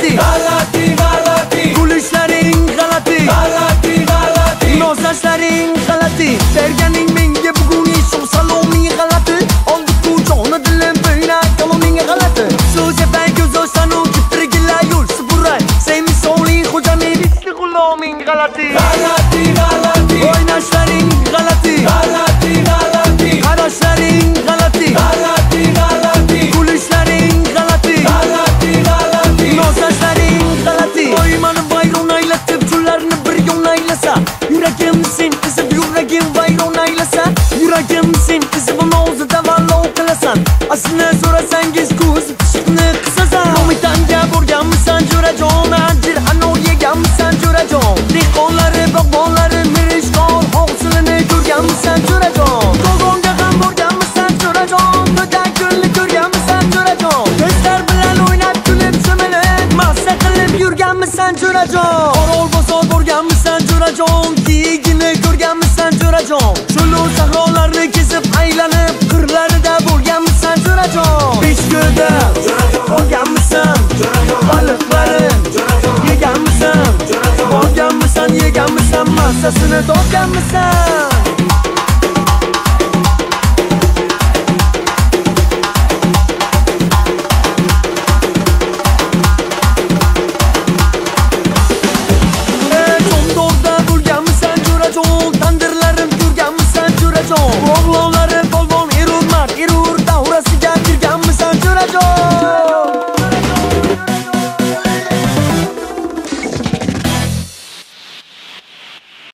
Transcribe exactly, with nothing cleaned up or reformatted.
g'alati, g'alati, g'alati, kulishlaring g'alati, g'alati, g'alati, nozlashlaring g'alati, berganing menga bugun eshon saloming g'alati, oldi-ku joni dilim bo'yna kaloming g'alati, so'zabay ko'zosdan u kiprigila yo'l supuray, sen misoling xo'jaming riski g'uloming g'alati, g'alati, g'alati, o'ynashlaring g'alati, g'alati, g'alati, qarashlaring g'alati, g'alati, g'alati, kulishlaring g'alati, g'alati, g'alati, nozlashlaring g'alati, qo'ymani vayron aylatib kunlarni bir yon aylasa, yuragim sen qizib yuragim vayron aylasa, yuragim sen qizib o'zida vallo qilasan, aslini so'rasangiz ko'z pishiqni qisasan, ko'mitanga borganmisan jo'rajon, anjir hanov yeganmisan jo'rajon, dehqonlari bog'bonlari mirishkor hosilini ko'rganmisan jo'rajon, qo'qonga ham borganmisan jo'rajon, to'da gulni ko'rganmisan jo'rajon, do'stlar bilan o'ynab kulib cho'milib massa qilib yurganmisan jo'rajon, Orol bozor borganmisan jo'rajon, kiyigini ko'rganmisan jo'rajon, cho'lu sahrolarni kezib aylanib qirlarida bo'lganmisan jo'rajon, Beshko'da borganmisan baliqlarin yeganmisan, borganmisan yeganmisan massasini topganmisan.